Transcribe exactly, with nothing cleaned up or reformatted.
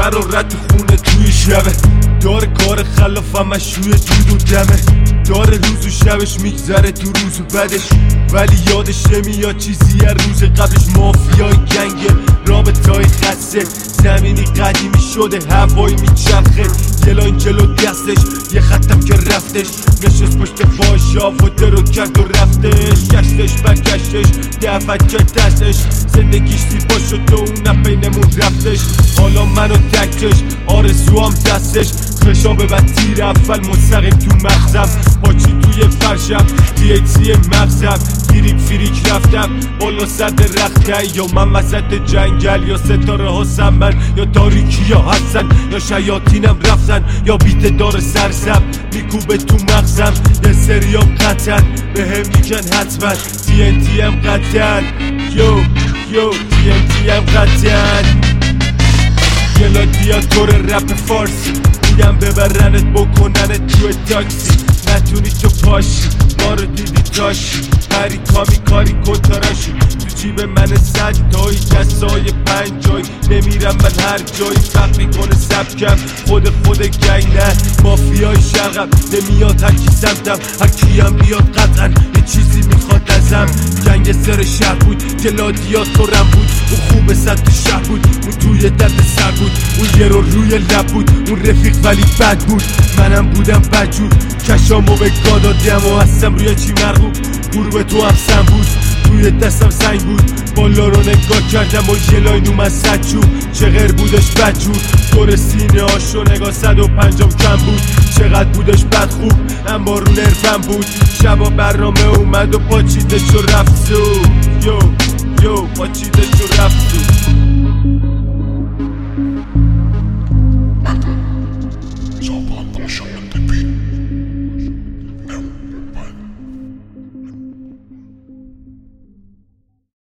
حرارت خونه توی شبه، داره کار خلافم مشروع دود و دمه، داره روز و شبش میگذره تو روز و بدش، ولی یادش نمیاد چیزی از روز قبلش. مافیای گنگه رابطای خسته، زمینی قدیمی شده هوایی میچرخه، گلاین جلو دستش یه خطم که رفتش، نشست پشت باشا و درو کرد و رفتش، گشتش برگشتش دفت که دستش، زندگیش زیبا شد و اونم بینمون رفتش. حالا منو تکش آرزوام دستش، خشاب بد تیر اول مستقیم تو مغزم، پاچی توی فرشم دییتی مغزم، فریک فریک رفتم بالا سد رخته، یا من وسط جنگل یا ستاره ها سمن، یا تاریکی یا حسن یا شیاطینم رفتن، یا بیت دار سرسم میکوبه تو مغزم، یه سریام قطن به هم میگن حتما تی ان تی ام قطن، یو یو تی ان تی ام قطن. گلادیاتور رپ فارسی میگم ببرنت بکننت توی تاکسی، نتونی تو پاشی ما رو دیدی تاشی، هری کامی کاری کتاراشی تو جیب من صد تایی کسای پنجایی، نمیرم من هر جایی فرق میکنه سبکم، خود خود گنگ نه مافیای شرقم، نمیاد هرکی سمتم هرکیم بیاد قطعا یه چیزی میخواد ازم. گنگ سر شهر بود گلادیاتورم بود، اون خوب صد شهر بود، اون توی درد سر بود، اون یه رو روی لب بود، اون رفیق ولی بد بود، منم بودم بدجور کشامو به گا دادم و هستم روی چی مرغوب، غروب تو هم سم بود توی دستم سنگ بود، بالا رو نگاه کردم و جلای نوم از صد چوب، چقدر بودش بدجور دور سینه هاشو نگاه صد و پنجام کم بود، چقدر بودش بد خوب اما رو نرفم بود، شبا برنامه اومد و پاچیدش و رفت سو، یو یو پاچیدش و رفت سو.